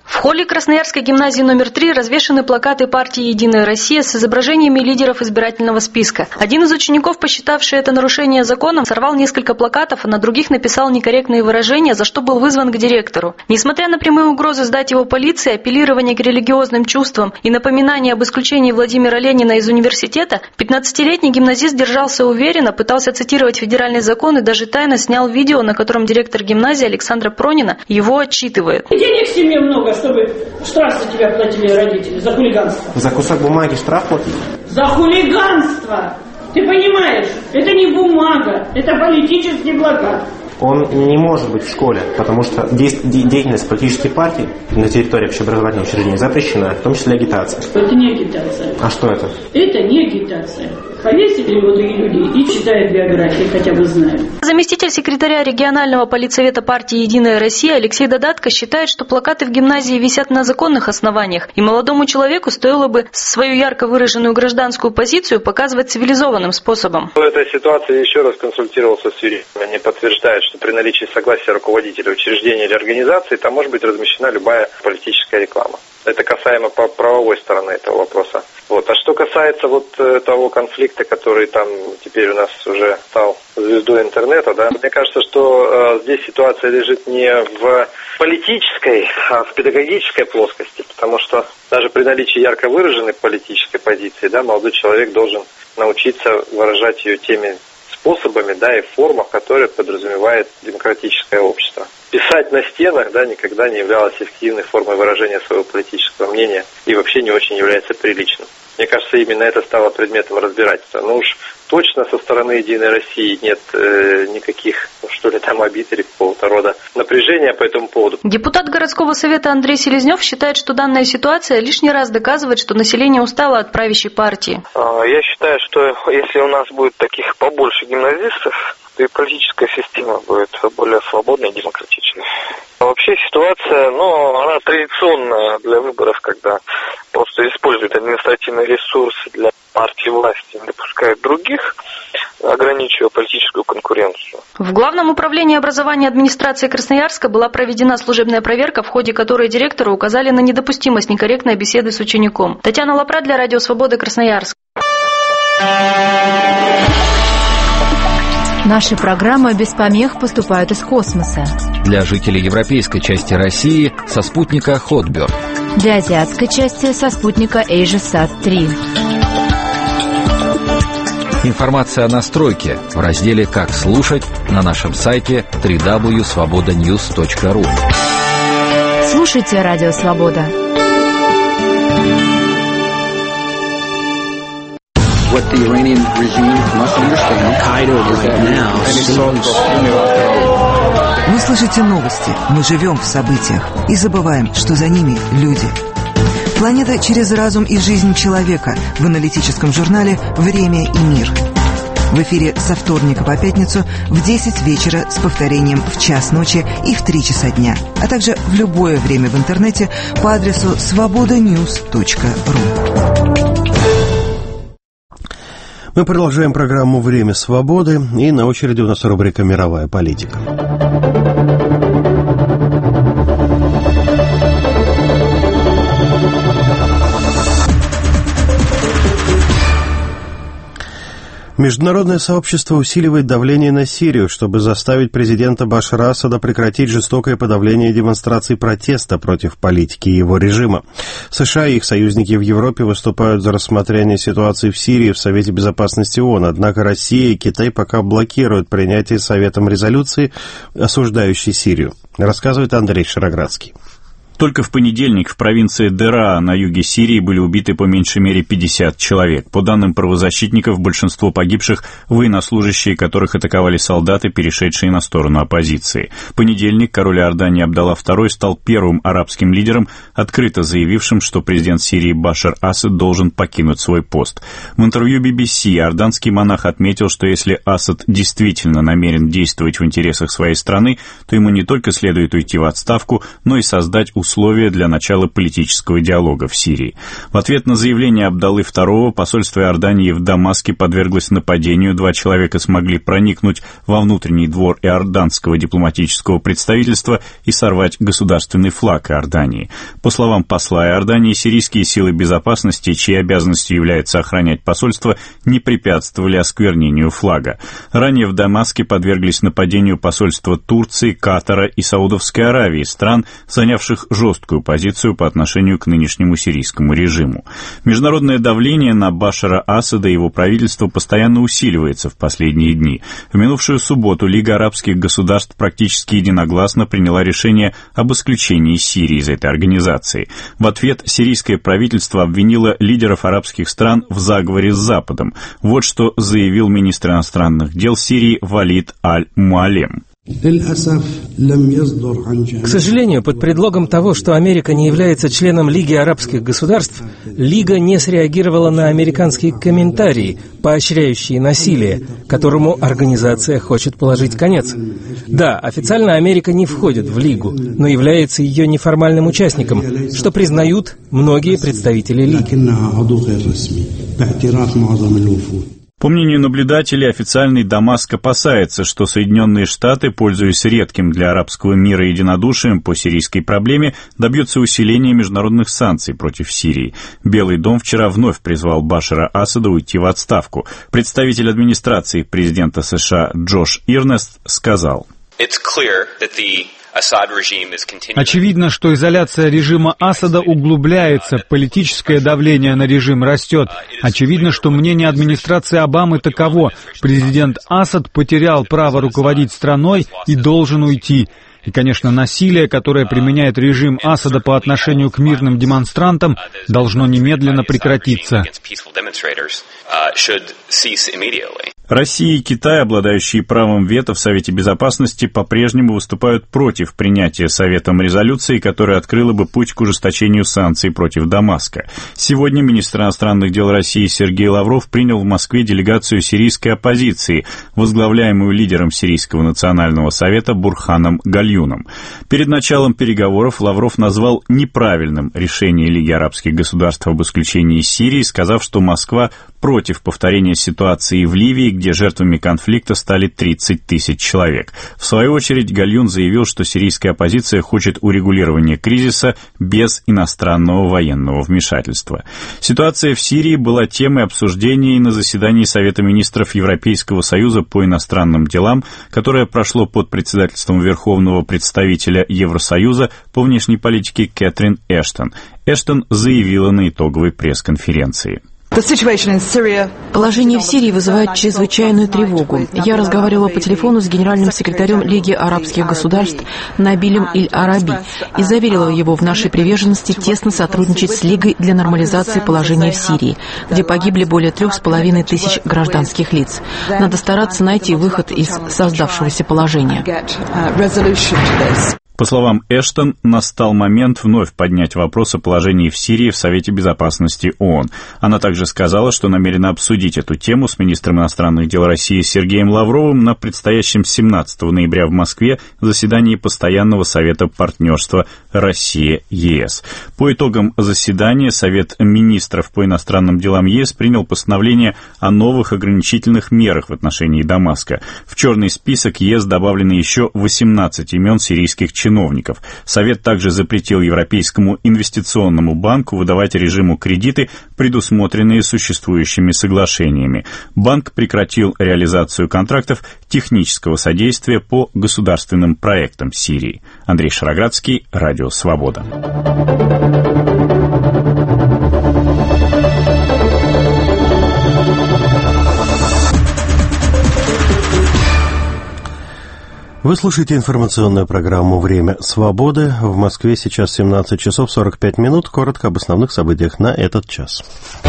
В холле Красноярской гимназии номер три развешаны плакаты партии «Единая Россия» с изображениями лидеров избирательного списка. Один из учеников, посчитавший это нарушение закона, сорвал несколько плакатов, а на других написал некорректные выражения, за что был вызван к директору. Несмотря на прямые угрозы сдать его полиции, апеллирование к религиозным чувствам и напоминание об исключении Владимира Ленина из университета, пятнадцатилетний гимназист держался уверенно, пытался цитировать федеральный закон и даже тайно снял видео, на котором директор гимназии Александра Пронина его отчитывает. Денег в семье много, чтобы штраф за тебя платили родители, за хулиганство. За кусок бумаги штраф платить? За хулиганство! Ты понимаешь, это не бумага, это политический блокад. Он не может быть в школе, потому что деятельность политической партии на территории общеобразовательного учреждения запрещена, в том числе агитация. Это не агитация. А что это? Это не агитация. Повесили молодые люди и читают биографии, хотя бы знают. Заместитель секретаря регионального политсовета партии «Единая Россия» Алексей Додатко считает, что плакаты в гимназии висят на законных основаниях, и молодому человеку стоило бы свою ярко выраженную гражданскую позицию показывать цивилизованным способом. В этой ситуации еще раз консультировался с юристами. Они подтверждают, что при наличии согласия руководителя учреждения или организации там может быть размещена любая политическая реклама. Это касаемо по правовой стороны этого вопроса. Вот. А что касается вот того конфликта, который там теперь у нас уже стал звездой интернета, да, мне кажется, что э, здесь ситуация лежит не в политической, а в педагогической плоскости, потому что даже при наличии ярко выраженной политической позиции, да, молодой человек должен научиться выражать ее теми способами, да, и в формах, которые подразумевает демократическое общество. Писать на стенах, да, никогда не являлось эффективной формой выражения своего политического мнения и вообще не очень является приличным. Мне кажется, именно это стало предметом разбирательства. Но уж точно со стороны «Единой России» нет э, никаких, ну, что ли, там обид или какого-то рода напряжения по этому поводу. Депутат городского совета Андрей Селезнев считает, что данная ситуация лишний раз доказывает, что население устало от правящей партии. Я считаю, что если у нас будет таких побольше гимназистов, то и политическая система будет более свободной и демократичной. Вообще ситуация, ну, она традиционная для выборов, когда просто используют административные ресурсы для партии власти, не допускают других, ограничивая политическую конкуренцию. В Главном управлении образования администрации Красноярска была проведена служебная проверка, в ходе которой директору указали на недопустимость некорректной беседы с учеником. Татьяна Лапра для Радио Свобода, Красноярск. Наши программы без помех поступают из космоса. Для жителей европейской части России со спутника Хотберд. Для азиатской части со спутника AsiaSat три. Информация о настройке в разделе «Как слушать» на нашем сайте дабл ю дабл ю дабл ю точка свобода ньюс точка ру. Слушайте Радио Свобода. What the Iranian regime must understand, Al-Qaeda is that now. Вы слышите новости, мы живем в событиях и забываем, что за ними люди. Планета через разум и жизнь человека в аналитическом журнале «Время и мир». В эфире со вторника по пятницу в десять вечера с повторением в час ночи и в три часа дня, а также в любое время в интернете по адресу свобода ньюс точка ру. Мы продолжаем программу «Время свободы», и на очереди у нас рубрика «Мировая политика». Международное сообщество усиливает давление на Сирию, чтобы заставить президента Башара Асада прекратить жестокое подавление демонстраций протеста против политики его режима. США и их союзники в Европе выступают за рассмотрение ситуации в Сирии в Совете Безопасности ООН, однако Россия и Китай пока блокируют принятие Советом резолюции, осуждающей Сирию, рассказывает Андрей Шароградский. Только в понедельник в провинции Дераа на юге Сирии были убиты по меньшей мере пятьдесят человек. По данным правозащитников, большинство погибших – военнослужащие, которых атаковали солдаты, перешедшие на сторону оппозиции. В понедельник король Иордании Абдалла второй стал первым арабским лидером, открыто заявившим, что президент Сирии Башар Асад должен покинуть свой пост. В интервью би би си иорданский монарх отметил, что если Асад действительно намерен действовать в интересах своей страны, то ему не только следует уйти в отставку, но и создать условия условия для начала политического диалога в Сирии. В ответ на заявление Абдаллы второго посольство Иордании в Дамаске подверглось нападению. Два человека смогли проникнуть во внутренний двор иорданского дипломатического представительства и сорвать государственный флаг Иордании. По словам посла Иордании, сирийские силы безопасности, чьей обязанностью является охранять посольство, не препятствовали осквернению флага. Ранее в Дамаске подверглись нападению посольства Турции, Катара и Саудовской Аравии, стран, занявших жесткую позицию по отношению к нынешнему сирийскому режиму. Международное давление на Башара Асада и его правительство постоянно усиливается в последние дни. В минувшую субботу Лига арабских государств практически единогласно приняла решение об исключении Сирии из этой организации. В ответ сирийское правительство обвинило лидеров арабских стран в заговоре с Западом. Вот что заявил министр иностранных дел Сирии Валид Аль-Муалем. К сожалению, под предлогом того, что Америка не является членом Лиги арабских государств, Лига не среагировала на американские комментарии, поощряющие насилие, которому организация хочет положить конец. Да, официально Америка не входит в Лигу, но является ее неформальным участником, что признают многие представители Лиги. По мнению наблюдателей, официальный Дамаск опасается, что Соединенные Штаты, пользуясь редким для арабского мира единодушием по сирийской проблеме, добьются усиления международных санкций против Сирии. Белый дом вчера вновь призвал Башара Асада уйти в отставку. Представитель администрации президента США Джош Ирнест сказал: очевидно, что изоляция режима Асада углубляется, политическое давление на режим растет. Очевидно, что мнение администрации Обамы таково: президент Асад потерял право руководить страной и должен уйти. И, конечно, насилие, которое применяет режим Асада по отношению к мирным демонстрантам, должно немедленно прекратиться. Россия и Китай, обладающие правом вето в Совете Безопасности, по-прежнему выступают против принятия Советом резолюции, которая открыла бы путь к ужесточению санкций против Дамаска. Сегодня министр иностранных дел России Сергей Лавров принял в Москве делегацию сирийской оппозиции, возглавляемую лидером Сирийского национального совета Бурханом Гальюном. Перед началом переговоров Лавров назвал неправильным решение Лиги арабских государств об исключении Сирии, сказав, что Москва против повторения ситуации в Ливии, где жертвами конфликта стали тридцать тысяч человек. В свою очередь Гальюн заявил, что сирийская оппозиция хочет урегулирования кризиса без иностранного военного вмешательства. Ситуация в Сирии была темой обсуждения и на заседании Совета министров Европейского союза по иностранным делам, которое прошло под председательством Верховного представителя Евросоюза по внешней политике Кэтрин Эштон. Эштон заявила на итоговой пресс-конференции: положение в Сирии вызывает чрезвычайную тревогу. Я разговаривала по телефону с генеральным секретарем Лиги арабских государств Набилем Иль-Араби и заверила его в нашей приверженности тесно сотрудничать с Лигой для нормализации положения в Сирии, где погибли более трех с половиной тысяч гражданских лиц. Надо стараться найти выход из создавшегося положения. По словам Эштон, настал момент вновь поднять вопрос о положении в Сирии в Совете Безопасности ООН. Она также сказала, что намерена обсудить эту тему с министром иностранных дел России Сергеем Лавровым на предстоящем семнадцатого ноября в Москве заседании Постоянного совета партнерства Россия-ЕС. По итогам заседания Совет министров по иностранным делам ЕС принял постановление о новых ограничительных мерах в отношении Дамаска. В черный список ЕС добавлены еще восемнадцать имен сирийских чиновников. чиновников. Совет также запретил Европейскому инвестиционному банку выдавать режиму кредиты, предусмотренные существующими соглашениями. Банк прекратил реализацию контрактов технического содействия по государственным проектам Сирии. Андрей Шароградский, Радио Свобода. Вы слушаете информационную программу «Время свободы». В Москве сейчас семнадцать часов сорок пять минут. Коротко об основных событиях на этот час.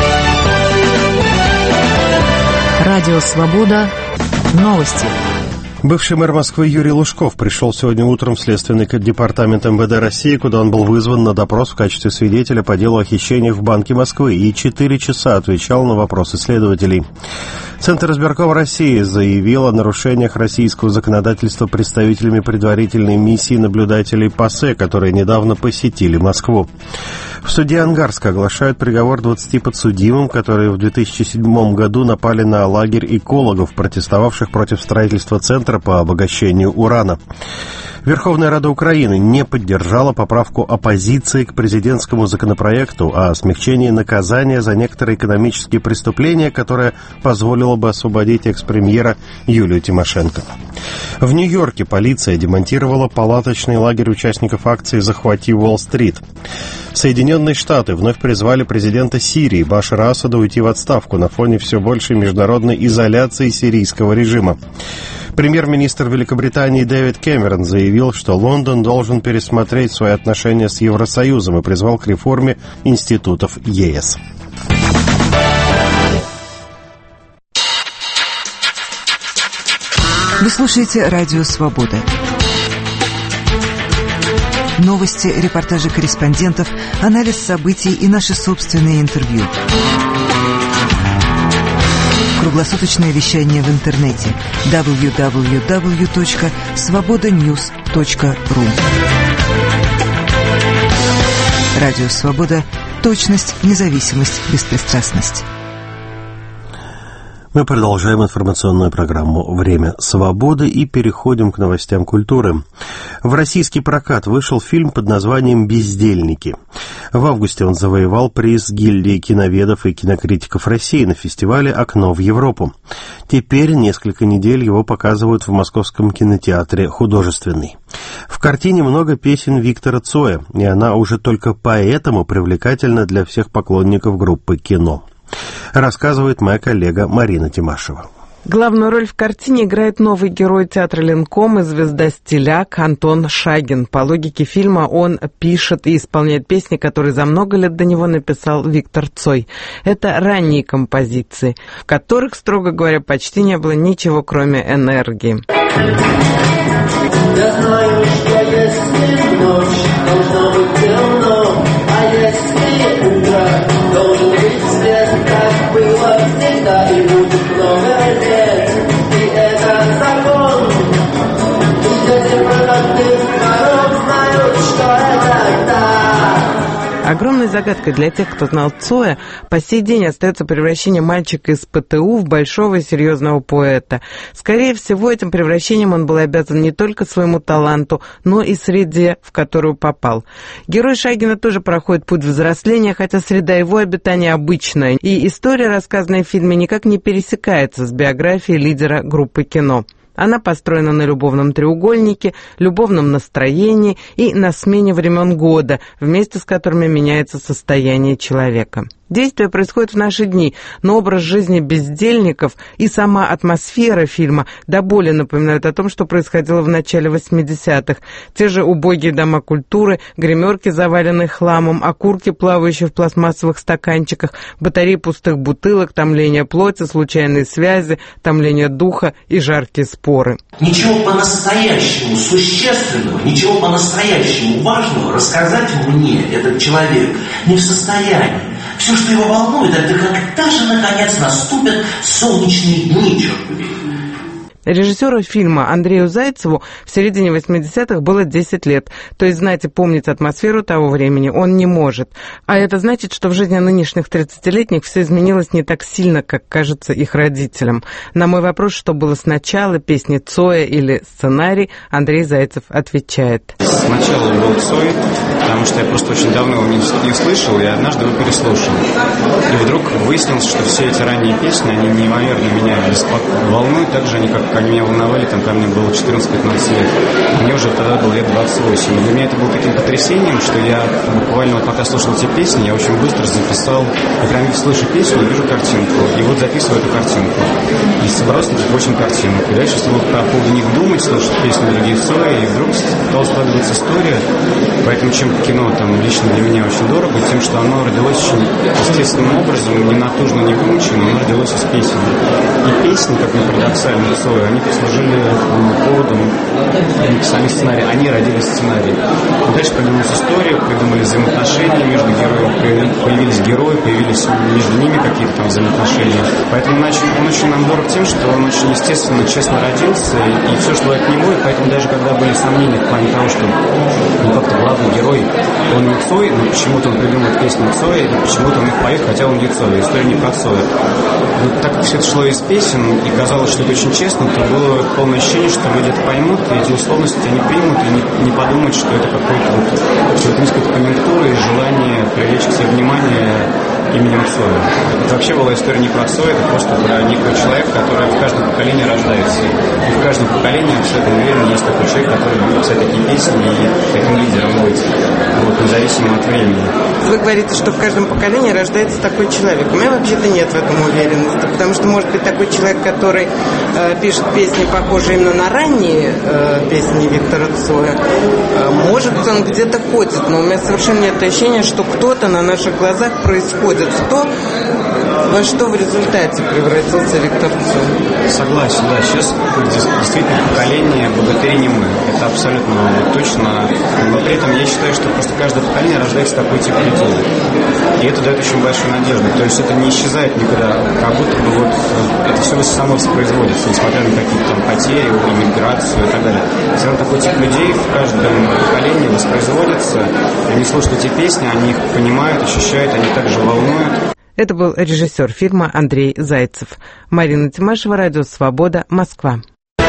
Радио «Свобода». Новости. Бывший мэр Москвы Юрий Лужков пришел сегодня утром в Следственный департамент эм вэ дэ России, куда он был вызван на допрос в качестве свидетеля по делу о хищениях в Банке Москвы и четыре часа отвечал на вопросы следователей. Центр избирком России заявил о нарушениях российского законодательства представителями предварительной миссии наблюдателей ПАСЕ, которые недавно посетили Москву. В суде Ангарска оглашают приговор двадцати подсудимым, которые в две тысячи седьмом году напали на лагерь экологов, протестовавших против строительства центра по обогащению урана. Верховная Рада Украины не поддержала поправку оппозиции к президентскому законопроекту о смягчении наказания за некоторые экономические преступления, которое позволило бы освободить экс-премьера Юлию Тимошенко. В Нью-Йорке полиция демонтировала палаточный лагерь участников акции «Захвати Уолл-стрит». Соединенные Штаты вновь призвали президента Сирии Башара Асада уйти в отставку на фоне все большей международной изоляции сирийского режима. Премьер-министр Великобритании Дэвид Кэмерон заявил, что Лондон должен пересмотреть свои отношения с Евросоюзом и призвал к реформе институтов е эс. Вы слушаете «Радио Свобода». Новости, репортажи корреспондентов, анализ событий и наши собственные интервью. Круглосуточное вещание в интернете дабл ю дабл ю дабл ю точка свобода ньюс точка ру. Радио Свобода. Точность, независимость, беспристрастность. Мы продолжаем информационную программу «Время свободы» и переходим к новостям культуры. В российский прокат вышел фильм под названием «Бездельники». В августе он завоевал приз гильдии киноведов и кинокритиков России на фестивале «Окно в Европу». Теперь несколько недель его показывают в Московском кинотеатре «Художественный». В картине много песен Виктора Цоя, и она уже только поэтому привлекательна для всех поклонников группы «Кино». Рассказывает моя коллега Марина Тимашева. Главную роль в картине играет новый герой театра Ленком и звезда-стиляк Антон Шагин. По логике фильма он пишет и исполняет песни, которые за много лет до него написал Виктор Цой. Это ранние композиции, в которых, строго говоря, почти не было ничего, кроме энергии. Я знаю, что если ночь должна быть темно, а если утро должен быть свет, так было всегда и будет много лет. И это закон. И дети продуктив воров знают, что это так. Огромной загадкой для тех, кто знал Цоя, по сей день остается превращение мальчика из пэ тэ у в большого и серьезного поэта. Скорее всего, этим превращением он был обязан не только своему таланту, но и среде, в которую попал. Герой Шагина тоже проходит путь взросления, хотя среда его обитания обычная, и история, рассказанная в фильме, никак не пересекается с биографией лидера группы «Кино». Она построена на любовном треугольнике, любовном настроении и на смене времен года, вместе с которыми меняется состояние человека. Действие происходит в наши дни, но образ жизни бездельников и сама атмосфера фильма до боли напоминают о том, что происходило в начале восьмидесятых. Те же убогие дома культуры, гримерки, заваленные хламом, окурки, плавающие в пластмассовых стаканчиках, батареи пустых бутылок, томление плоти, случайные связи, томление духа и жаркие споры. Ничего по-настоящему существенного, ничего по-настоящему важного рассказать мне этот человек не в состоянии. Все, что его волнует, это когда же, наконец, наступят солнечные дни, черт побери. Режиссеру фильма Андрею Зайцеву в середине восьмидесятых было десять лет, то есть знать и помнить атмосферу того времени он не может. А это значит, что в жизни нынешних тридцатилетних все изменилось не так сильно, как кажется их родителям. На мой вопрос, что было сначала, песни Цоя или сценарий, Андрей Зайцев отвечает. Сначала был Цой, потому что я просто очень давно его не, не слышал, и однажды его переслушал. И вдруг выяснилось, что все эти ранние песни, они неимоверно меня волнуют, так же они, как они меня волновали, там, когда мне было четырнадцать-пятнадцать лет. Мне уже тогда было лет двадцать восемь. И для меня это было таким потрясением, что я буквально, вот, пока слушал эти песни, я очень быстро записал, я прям слышу песню, вижу картинку, и вот записываю эту картинку. И собрал таких восемь картинок. И дальше стал по поводу них думать, слушать песни других Цоя, и вдруг стала складываться история. Поэтому чем кино там лично для меня очень дорого, тем, что оно родилось очень естественным образом, не натужно, не вымученно, оно родилось из песен. И песни, как ни парадоксально, Цоя, строю, они послужили поводом для написания сценария. Они родили сценарий. Дальше придумалась история, придумали взаимоотношения между героями, появились герои, появились между ними какие-то там взаимоотношения. Поэтому он очень нам дорог тем, что он очень естественно, честно родился, и все шло от него, и поэтому даже когда были сомнения в плане того, что ну, как-то главный герой, он не Цой, но почему-то он придумывает песни Цоя, и почему-то он их поет, хотя он не Цой, история не про Цоя. Но так как все это шло из песен, и казалось, что это очень честно, то было полное ощущение, что люди это поймут, и эти условности они примут, и не, не подумают, что это какой-то вот, что это несколько конъюнктура и желание привлечь к себе внимание именем Цоя. Это вообще была история не про Цоя, это просто про некого человека, который в каждом поколении рождается. И в каждом поколении, абсолютно уверен, есть такой человек, который будет писать такие песни и таким лидером быть, вот, независимо от времени. Вы говорите, что в каждом поколении рождается такой человек. У меня вообще-то нет в этом уверенности, потому что может быть такой человек, который э, пишет песни, похожие именно на ранние э, песни Виктора Цоя. Э, может, он где-то ходит, но у меня совершенно нет ощущения, что кто-то на наших глазах происходит в то, во что в результате превратился Виктор Цой. Согласен, да. Сейчас действительно поколение богатырей не мы. Это абсолютно точно. Но при этом я считаю, что просто каждое поколение рождается такой тип людей. И это дает очень большую надежду. То есть это не исчезает никуда, как будто бы вот это все само воспроизводится, несмотря на какие-то там потери, иммиграцию и так далее. Все равно такой тип людей в каждом поколении воспроизводится. Они слушают эти песни, они их понимают, ощущают, они также волнуют. Это был режиссер фильма Андрей Зайцев. Марина Тимашева, Радио Свобода, Москва.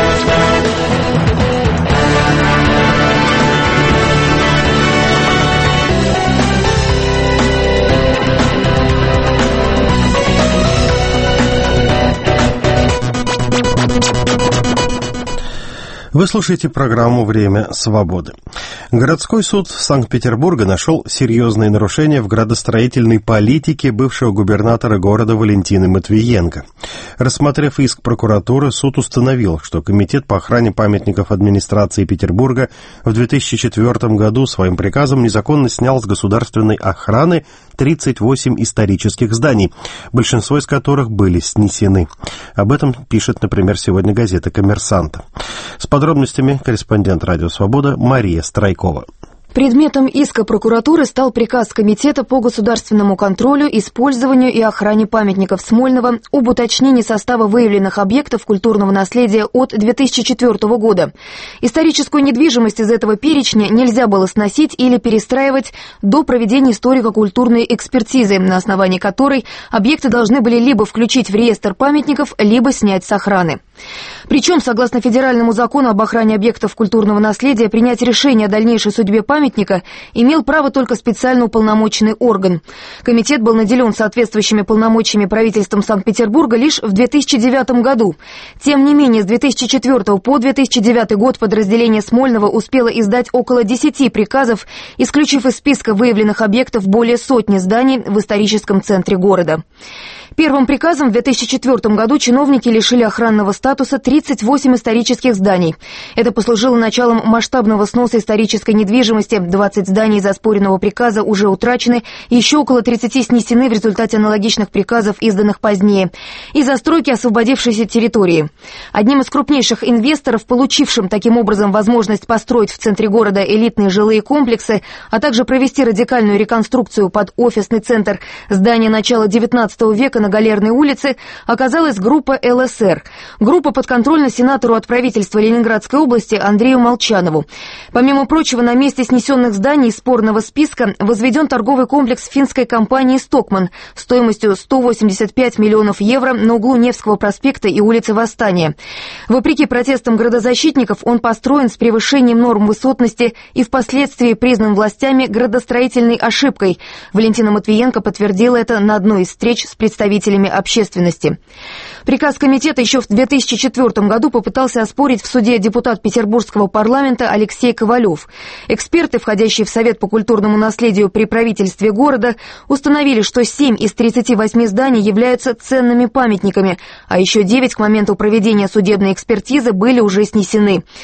Вы слушаете программу «Время свободы». Городской суд Санкт-Петербурга нашел серьезные нарушения в градостроительной политике бывшего губернатора города Валентины Матвиенко. Рассмотрев иск прокуратуры, суд установил, что Комитет по охране памятников администрации Петербурга в две тысячи четвёртом году своим приказом незаконно снял с государственной охраны тридцать восемь исторических зданий, большинство из которых были снесены. Об этом пишет, например, сегодня газета «Коммерсант». С подробностями корреспондент «Радио Свобода» Мария Страйкова. Предметом иска прокуратуры стал приказ Комитета по государственному контролю, использованию и охране памятников Смольного об уточнении состава выявленных объектов культурного наследия от две тысячи четвёртого года. Историческую недвижимость из этого перечня нельзя было сносить или перестраивать до проведения историко-культурной экспертизы, на основании которой объекты должны были либо включить в реестр памятников, либо снять с охраны. Причем, согласно федеральному закону об охране объектов культурного наследия, принять решение о дальнейшей судьбе памятника имел право только специально уполномоченный орган. Комитет был наделен соответствующими полномочиями правительством Санкт-Петербурга лишь в две тысячи девятом году. Тем не менее, с две тысячи четвёртого по две тысячи девятый год подразделение Смольного успело издать около десяти приказов, исключив из списка выявленных объектов более сотни зданий в историческом центре города. Первым приказом в две тысячи четвёртом году чиновники лишили охранного статуса тридцать восемь исторических зданий. Это послужило началом масштабного сноса исторической недвижимости. двадцать зданий из оспоренного приказа уже утрачены, еще около тридцати снесены в результате аналогичных приказов, изданных позднее, и застройки освободившейся территории. Одним из крупнейших инвесторов, получившим таким образом возможность построить в центре города элитные жилые комплексы, а также провести радикальную реконструкцию под офисный центр здания начала девятнадцатого века на Галерной улице, оказалась группа эл эс эр. Группа подконтрольна сенатору от правительства Ленинградской области Андрею Молчанову. Помимо прочего, на месте снесенных зданий спорного списка возведен торговый комплекс финской компании «Стокман» стоимостью сто восемьдесят пять миллионов евро на углу Невского проспекта и улицы Восстания. Вопреки протестам градозащитников, он построен с превышением норм высотности и впоследствии признан властями градостроительной ошибкой. Валентина Матвиенко подтвердила это на одной из встреч с представителями общественности. Приказ комитета еще в две тысячи четвёртом году попытался оспорить в суде депутат Петербургского парламента Алексей Ковалев. Эксперты, входящие в Совет по культурному наследию при правительстве города, установили, что семь из тридцати восьми зданий являются ценными памятниками, а еще девять к моменту проведения судебной экспертизы были уже снесены.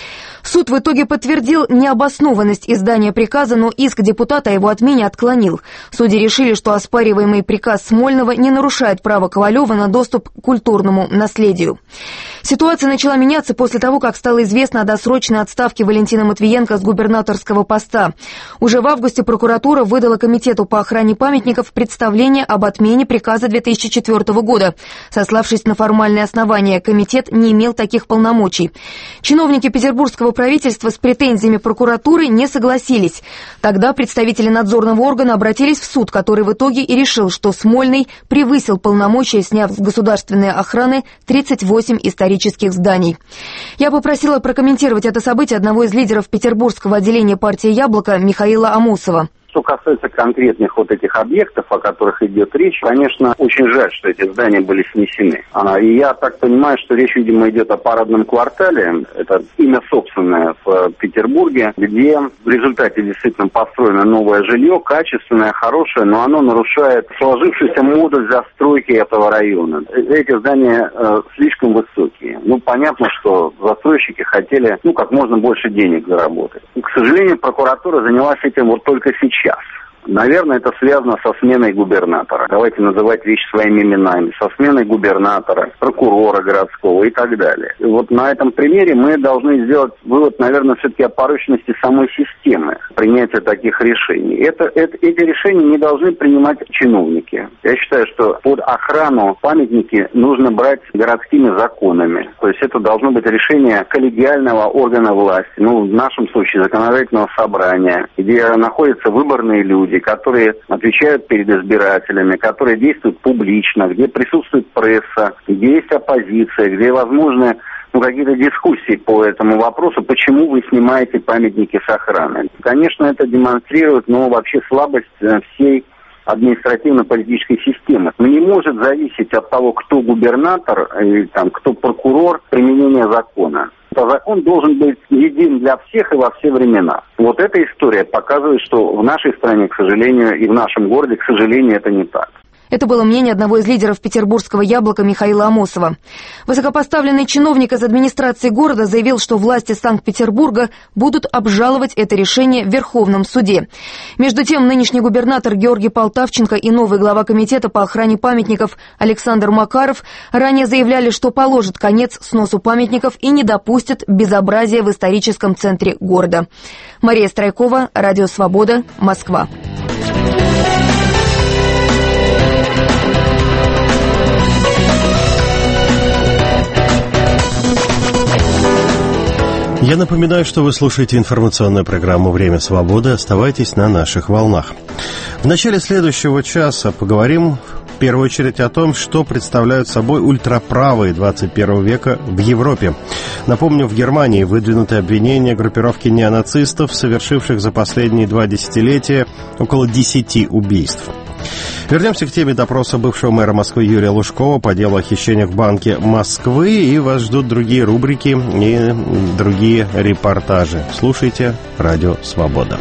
Суд в итоге подтвердил необоснованность издания приказа, но иск депутата о его отмене отклонил. Судьи решили, что оспариваемый приказ Смольного не нарушает право Ковалева на доступ к культурному наследию. Ситуация начала меняться после того, как стало известно о досрочной отставке Валентина Матвиенко с губернаторского поста. Уже в августе прокуратура выдала Комитету по охране памятников представление об отмене приказа две тысячи четвёртого года. Сославшись на формальные основания, комитет не имел таких полномочий. Чиновники петербургского правительства с претензиями прокуратуры не согласились. Тогда представители надзорного органа обратились в суд, который в итоге и решил, что Смольный превысил полномочия, сняв с государственной охраны тридцать восемь исторических зданий. Я попросила прокомментировать это событие одного из лидеров петербургского отделения партии «Яблоко» Михаила Амосова. Что касается конкретных вот этих объектов, о которых идет речь, конечно, очень жаль, что эти здания были снесены. А, и я так понимаю, что речь, видимо, идет о парадном квартале. Это имя собственное в Петербурге, где в результате действительно построено новое жилье, качественное, хорошее, но оно нарушает сложившуюся моду застройки этого района. Эти здания э, слишком высокие. Ну, понятно, что застройщики хотели, ну, как можно больше денег заработать. И, к сожалению, прокуратура занялась этим вот только сейчас. Наверное, это связано со сменой губернатора. Давайте называть вещи своими именами. Со сменой губернатора, прокурора городского и так далее. И вот на этом примере мы должны сделать вывод, наверное, все-таки о порочности самой системы принятия таких решений. Это, это, эти решения не должны принимать чиновники. Я считаю, что под охрану памятники нужно брать городскими законами. То есть это должно быть решение коллегиального органа власти, ну, в нашем случае законодательного собрания, где находятся выборные люди, которые отвечают перед избирателями, которые действуют публично, где присутствует пресса, где есть оппозиция, где возможны ну, какие-то дискуссии по этому вопросу, почему вы снимаете памятники с охраны. Конечно, это демонстрирует, но вообще слабость всей административно-политической системы. Но не может зависеть от того, кто губернатор или там, кто прокурор, применение закона. Закон должен быть един для всех и во все времена. Вот эта история показывает, что в нашей стране, к сожалению, и в нашем городе, к сожалению, это не так. Это было мнение одного из лидеров петербургского «Яблока» Михаила Амосова. Высокопоставленный чиновник из администрации города заявил, что власти Санкт-Петербурга будут обжаловать это решение в Верховном суде. Между тем, нынешний губернатор Георгий Полтавченко и новый глава комитета по охране памятников Александр Макаров ранее заявляли, что положат конец сносу памятников и не допустят безобразия в историческом центре города. Мария Страйкова, Радио Свобода, Москва. Я напоминаю, что вы слушаете информационную программу «Время свободы». Оставайтесь на наших волнах. В начале следующего часа поговорим в первую очередь о том, что представляют собой ультраправые двадцать первого века в Европе. Напомню, в Германии выдвинуты обвинения группировки неонацистов, совершивших за последние два десятилетия около десяти убийств. Вернемся к теме допроса бывшего мэра Москвы Юрия Лужкова по делу о хищениях в Банке Москвы, и вас ждут другие рубрики и другие репортажи. Слушайте «Радио Свобода».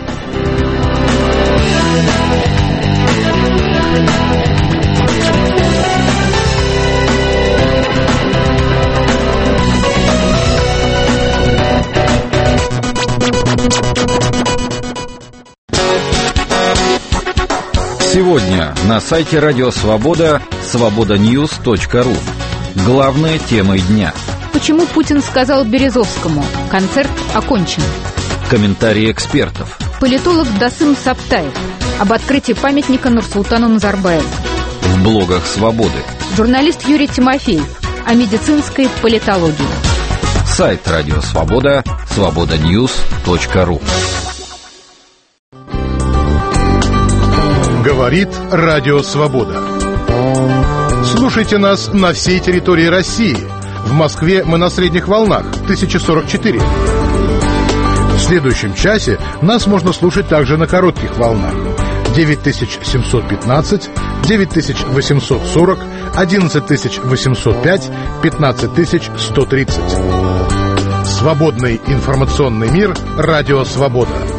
Сегодня на сайте Радио Свобода свобода ньюс точка ру. Главные темы дня. Почему Путин сказал Березовскому: концерт окончен? Комментарии экспертов. Политолог Дасым Саптаев об открытии памятника Нурсултану Назарбаеву. В блогах Свободы. Журналист Юрий Тимофеев о медицинской политологии. Сайт Радио Свобода свобода ньюс точка ру. Говорит Радио Свобода. Слушайте нас на всей территории России. В Москве мы на средних волнах тысяча сорок четыре. В следующем часе нас можно слушать также на коротких волнах девять тысяч семьсот пятнадцать, девять тысяч восемьсот сорок, одиннадцать тысяч восемьсот пять, пятнадцать тысяч сто тридцать. Свободный информационный мир. Радио Свобода.